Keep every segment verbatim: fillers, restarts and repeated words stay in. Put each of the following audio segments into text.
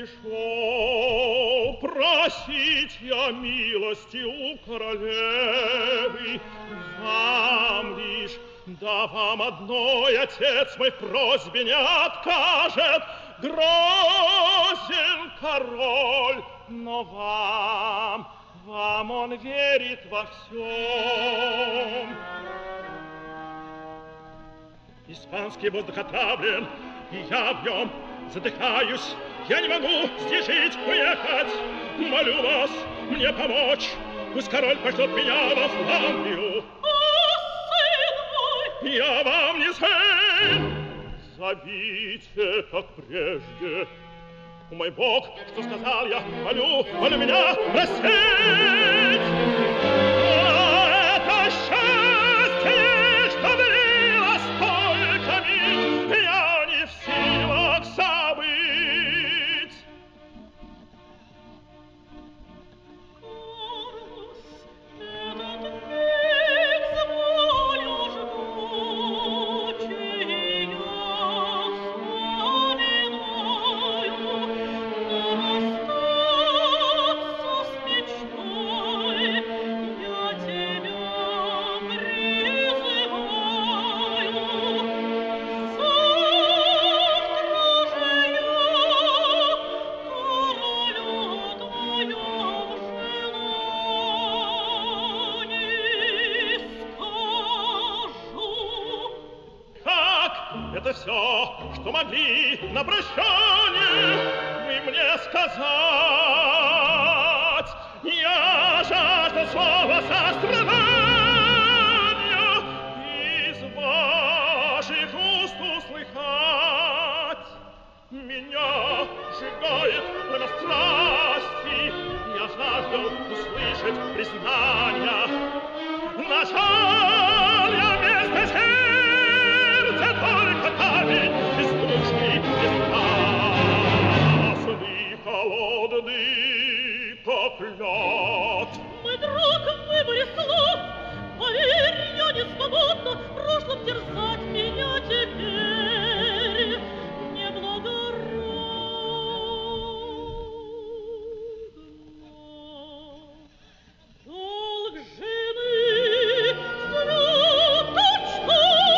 пришел просить я милости у королевы. Вам лишь, да вам одной отец мой в просьбе не откажет. Грозен король, но вам, вам он верит во всем. Испанский воздух отравлен, и я в нем задыхаюсь. Я не могу здесь жить, уехать. Молю вас мне помочь. Пусть король пошлет меня во Фландрию. О, сын мой! Я вам не сын. Зовите, как прежде. Мой Бог, что сказал я, молю, молю меня простить. Это счастье, что длилось столько миг, я не в силах забыть. Карлос, этот миг звоню жгучий, я Это все, что могли на прощание вы мне сказать. Я жажду слова сострадания из ваших уст услыхать. Меня сжигает пламя страсти, я жажду услышать признания. Нашел я вместо сердца только камень бездушный, бесстрастный, холодный, как лед. Мой друг, в выборе слов, поверь, я не свободна прошлым терзать меня теперь неблагородно. Долг жены святочно,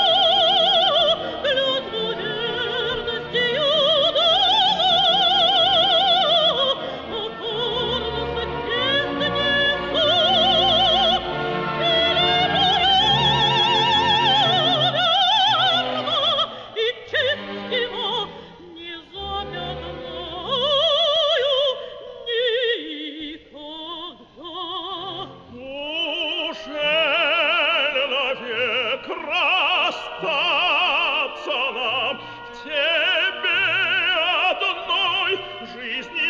клятву верности я дала, покорно крест несу, и честь его не запятнаю никогда. Ужель навек расстаться нам в тебе одной жизни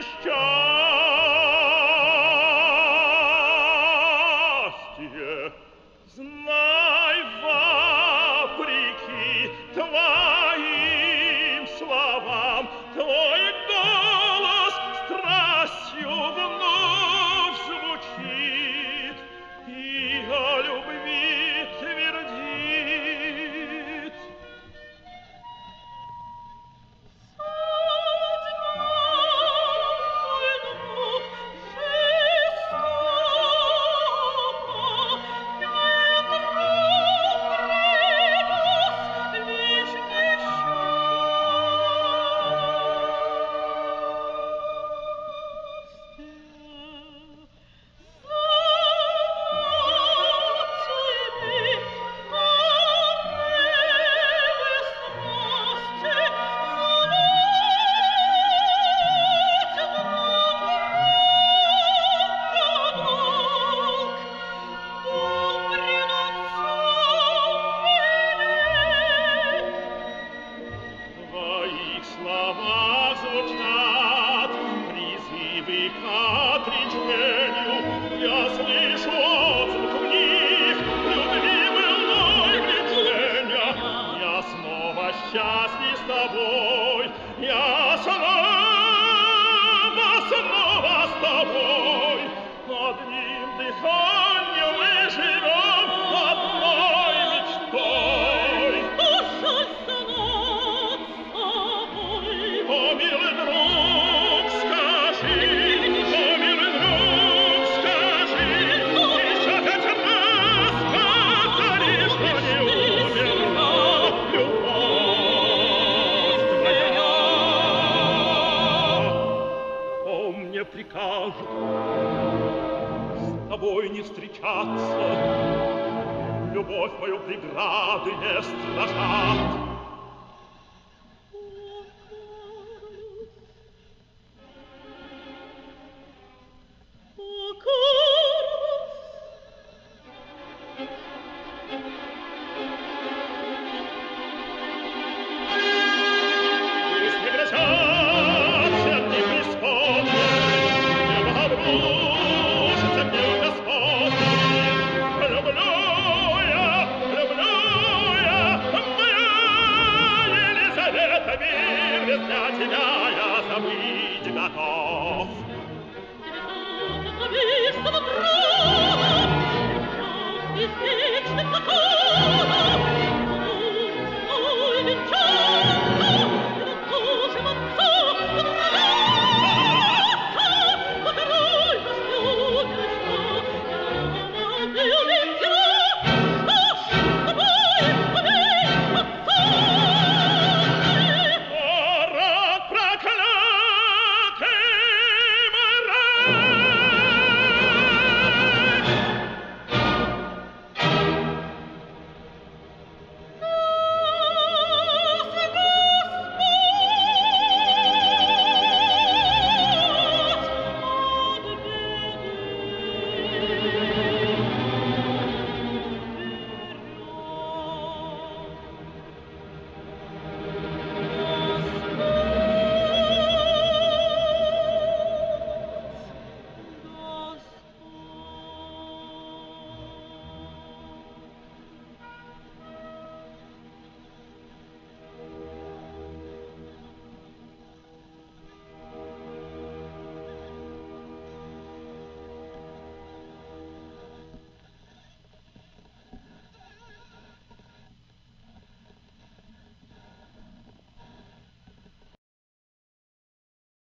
счастье? Знай, вопреки твоим словам, твой голос страстью вновь звучит и о любви твердит. В твоих словах звучат призывы к отречению. Я слышу отзвук в них любви былой влечения. Я снова счастлив с тобой, я снова, снова с тобой. Одним дыханием мы живем, одной мечтой. Душа сама с собой. О, милый друг, скажут, с тобой не встречаться. Любовь мою преграды не страшат.